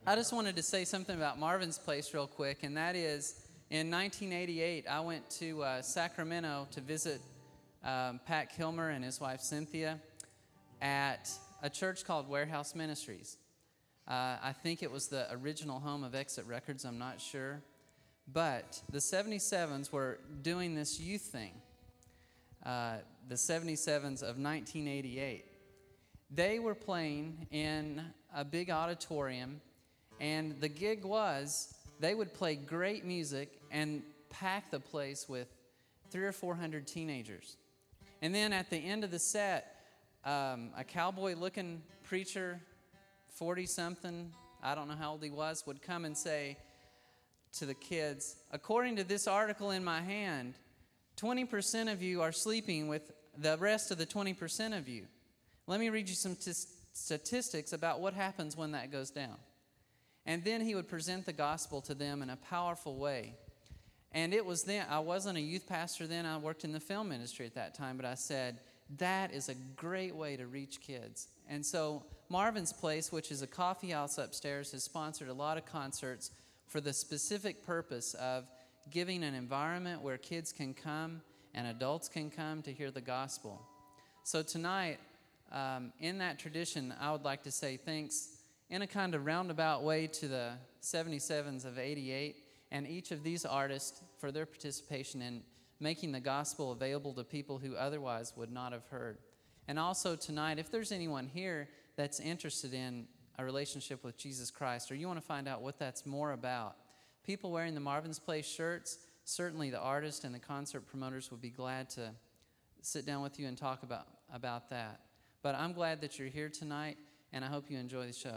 I just wanted to say something about Marvin's Place real quick, and that is in 1988, I went to Sacramento to visit Pat Kilmer and his wife Cynthia at a church called Warehouse Ministries. I think it was the original home of Exit Records, I'm not sure. But the 77s were doing this youth thing, the 77s of 1988. They were playing in a big auditorium, and the gig was they would play great music and pack the place with 300 or 400 teenagers. And then at the end of the set, a cowboy-looking preacher, 40-something, I don't know how old he was, would come and say to the kids, according to this article in my hand, 20% of you are sleeping with the rest of the 20% of you. Let me read you some statistics about what happens when that goes down. And then he would present the gospel to them in a powerful way. And it was then, I wasn't a youth pastor then, I worked in the film industry at that time, but I said, that is a great way to reach kids. And so Marvin's Place, which is a coffee house upstairs, has sponsored a lot of concerts for the specific purpose of giving an environment where kids can come and adults can come to hear the gospel. So tonight, in that tradition, I would like to say thanks in a kind of roundabout way to the 77s of 88 and each of these artists for their participation in making the gospel available to people who otherwise would not have heard. And also tonight, if there's anyone here that's interested in a relationship with Jesus Christ, or you want to find out what that's more about, people wearing the Marvin's Place shirts, certainly the artists and the concert promoters would be glad to sit down with you and talk about that. But I'm glad that you're here tonight, and I hope you enjoy the show.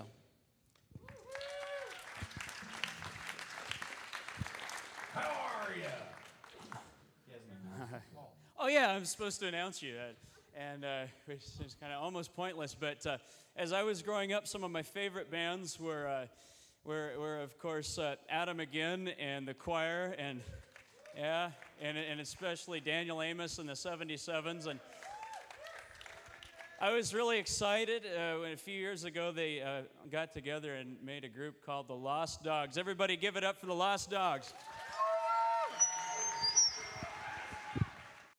How are you? Oh, yeah, I'm supposed to announce you. Which is kind of almost pointless. But as I was growing up, some of my favorite bands were of course, Adam Again and the Choir, and especially Daniel Amos and the 77s. And I was really excited when a few years ago they got together and made a group called the Lost Dogs. Everybody give it up for the Lost Dogs.